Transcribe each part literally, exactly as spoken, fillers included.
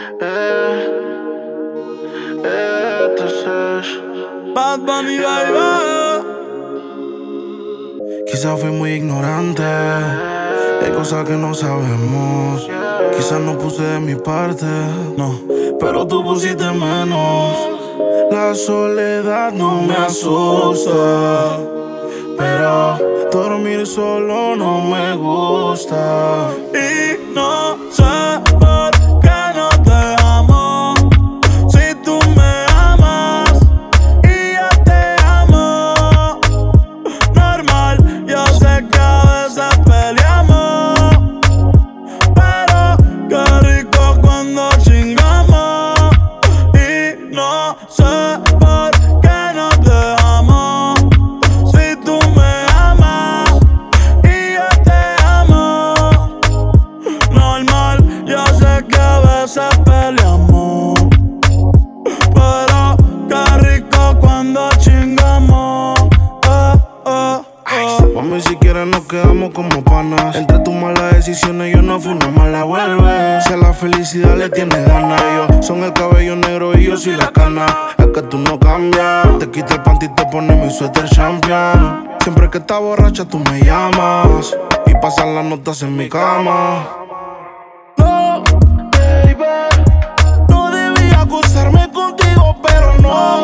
Eh, eh, entonces Bad Bunny, baby. Quizás fui muy ignorante, hay cosas que no sabemos. Quizás no puse de mi parte, no, pero tú pusiste menos. La soledad no me asusta, pero dormir solo no me gusta. Y no sé por qué no te amo, si tú me amas y yo te amo. Normal, yo sé que a veces peleamos, pero qué rico cuando chingamos. Y no sé por qué no te amo, si tú me amas y yo te amo. Normal, yo sé que a veces peleamos, pero qué rico cuando chingamos. Eh, eh, eh. Mami, si quieres nos quedamos como panas. Entre tus malas decisiones yo no fui una mala vuelve. Si a la felicidad le tienes ganas, ellos son el cabello negro y yo soy la cana. Es que tú no cambias, te quita el panty y te pones mi suéter champion. Siempre que estás borracha tú me llamas y pasan las notas en mi cama. No, baby, no debía acostarme contigo, pero no.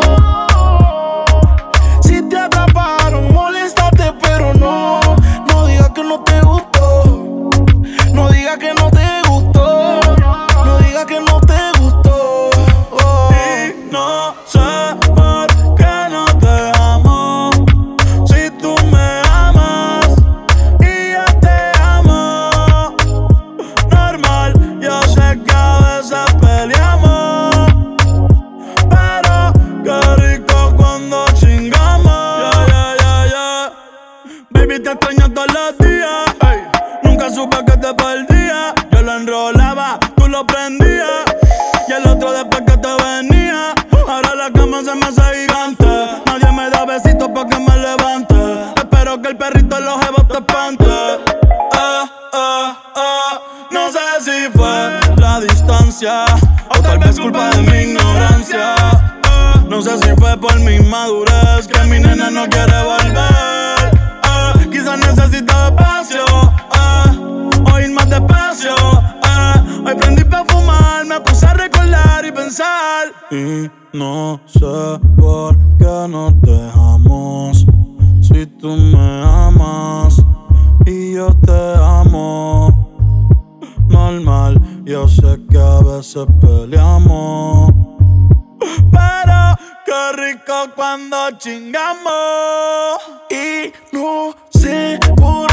Si te atraparon, moléstate, pero no. No digas que no te gustó. No digas que no te gustó. No digas que no te gustó. Oh. Y no sé por qué no te amo, si tú me amas y yo te amo. Normal, yo sé que a veces peleamos, pero qué rico cuando chingamos. Yeah, yeah, yeah, yeah. Baby, te extraño todos los días. Ey, nunca supe que te perdía. Yo lo enrolaba, tú lo prendías, y el otro después que te venía. Ahora la cama se me hace gigante. Nadie me da besitos pa' que me levante. Espero que el perrito en los jevos te espante. Eh, eh, eh. No sé si fue la distancia o tal vez culpa de mi ignorancia. Eh, no sé si fue por mi inmadurez que mi nena no quiere volver. Eh, quizás necesita espacio, eh, o ir más despacio. Eh, hoy prendí pa' fumar, me puse a recordar y pensar. Y no sé por qué nos dejamos, si tú me amas y yo te amo. Normal, yo sé que a veces peleamos, pero qué rico cuando chingamos. Y no sé por